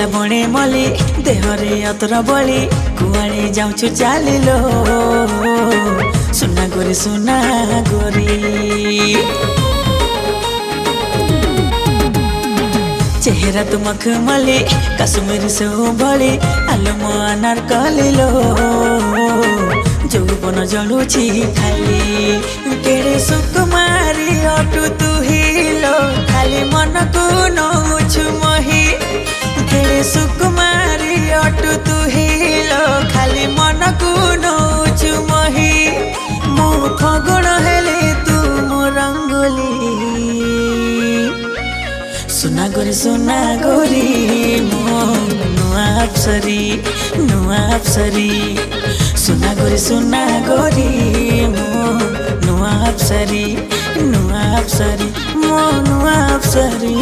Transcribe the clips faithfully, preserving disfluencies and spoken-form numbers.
चेहरा बणे मली देहरे अतर बली कुआड़े जाऊछु चालिलो सुना गोरी सुना गोरी चेहरा तु मखमली काश्मीर से भली आलो मो अनार कलिलो जौबन जलुछि खाली केड़े सुकुमारी अटु तु हिलो खाली मन को नौछु मही केड़े सुकुमारी अटु तु हिलो खाली मन को नौछु मही मो फगुण हेले तू मो रंगोली सुना गोरी सुना गोरी मो नुआ अप्सरी नुआ अप्सरी सुना गोरी सुना गोरी मो नुआ अप्सरी नुआ अप्सरी मो नुआ अप्सरी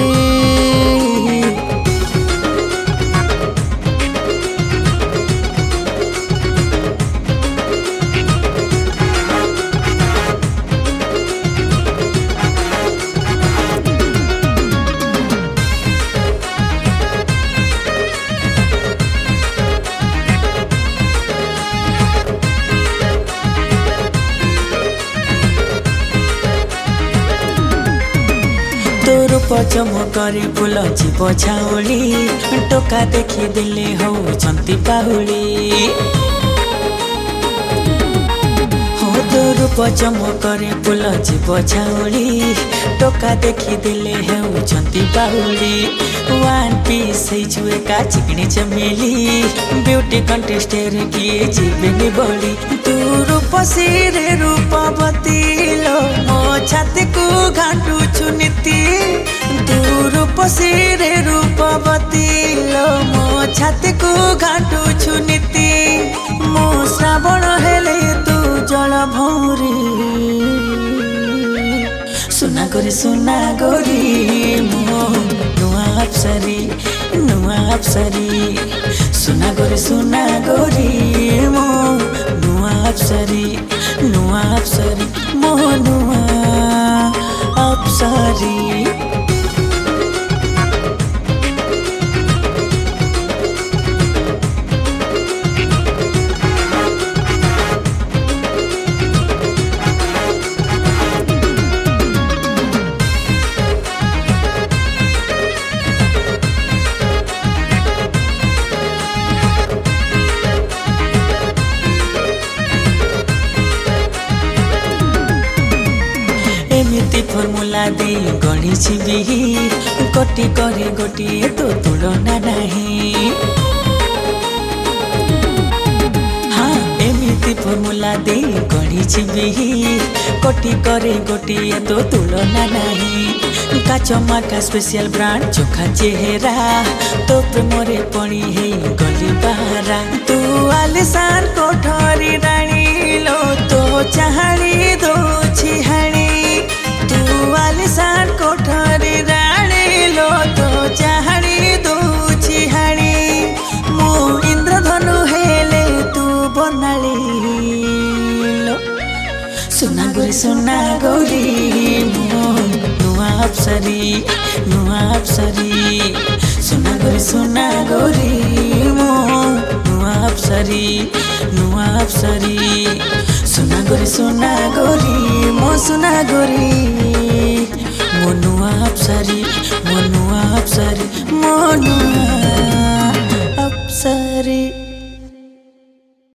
तोर पचमकरी फुल जीव छाउली टोका देखी दिले होउछंती पाहुली हो तोर पचमकरी फुल जीव छाउली टोका देखी दिले होउछंती पाहुली वन पीस है जुए का चिकनी चमेली ब्यूटी कंटेस्टर किए जीवनी बड़ी तू रूप सिरे रूपवती लो मो छाती को घाटू छुनीति तू रूप सिरे रूपवती लो मो छाती को घाटू छुनीति मो श्रावण हेले तू जल भौरी सुना गोरी सुना गोरी मो नुआ अप्सरी नुआ अप्सरी सुना गोरी सुना गोरी मो नुआ अप्सरी नुआ अप्सरी मो नुआ अप्सरी एमिति फर्मुला दे गणी बिही कोटी करे गोटी तो तुलना नहीं हाँ एमिति फर्मुला दे गणी बिही कोटी करे गोटी तो तुलना नहीं काच मार्का स्पेशल ब्रांड चोखा चेहरा तो प्रेमरे पणी है गली बारा तू आलिशान कोठरी राणी लो तो चाहणी दो छिहाणी तू आलिशान कोठरी राणी लो तो चाहणी दो छिहाणी मो इंद्रधनु हेले तू बनाली लो सुना गोरी सुना गोरी मो नुआ अप्सरी नुआ अप्सरी सुना गोरी सुना गोरी मो नुआ अप्सरी नुआ अप्सरी सुना गोरी सुना गोरी मो सुना गोरी मो नुआ अप्सरी मो नुआ अप्सरी मो नुआ